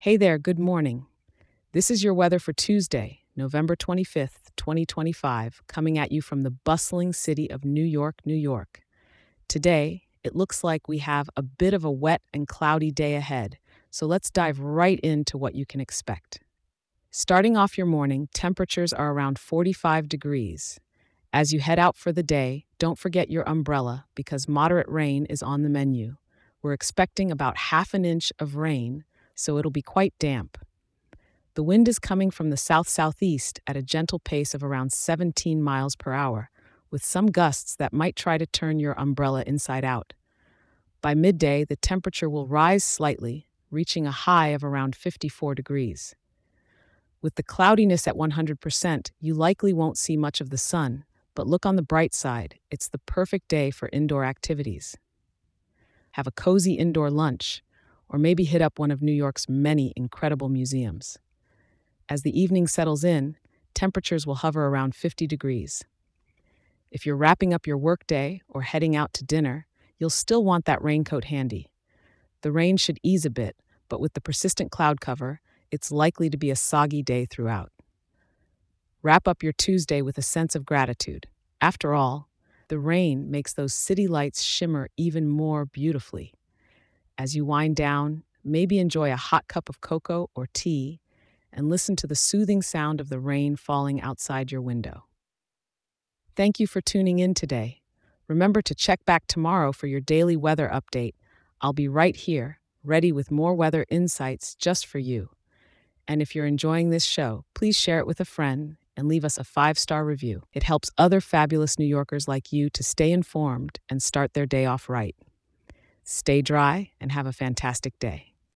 Hey there, good morning. This is your weather for Tuesday, November 25th, 2025, coming at you from the bustling city of New York, New York. Today, it looks like we have a bit of a wet and cloudy day ahead, so let's dive right into what you can expect. Starting off your morning, temperatures are around 45 degrees. As you head out for the day, don't forget your umbrella because moderate rain is on the menu. We're expecting about half an inch of rain, so it'll be quite damp. The wind is coming from the south-southeast at a gentle pace of around 17 miles per hour, with some gusts that might try to turn your umbrella inside out. By midday, the temperature will rise slightly, reaching a high of around 54 degrees. With the cloudiness at 100%, you likely won't see much of the sun, but look on the bright side, it's the perfect day for indoor activities. Have a cozy indoor lunch, or maybe hit up one of New York's many incredible museums. As the evening settles in, temperatures will hover around 50 degrees. If you're wrapping up your workday or heading out to dinner, you'll still want that raincoat handy. The rain should ease a bit, but with the persistent cloud cover, it's likely to be a soggy day throughout. Wrap up your Tuesday with a sense of gratitude. After all, the rain makes those city lights shimmer even more beautifully. As you wind down, maybe enjoy a hot cup of cocoa or tea and listen to the soothing sound of the rain falling outside your window. Thank you for tuning in today. Remember to check back tomorrow for your daily weather update. I'll be right here, ready with more weather insights just for you. And if you're enjoying this show, please share it with a friend and leave us a 5-star review. It helps other fabulous New Yorkers like you to stay informed and start their day off right. Stay dry and have a fantastic day.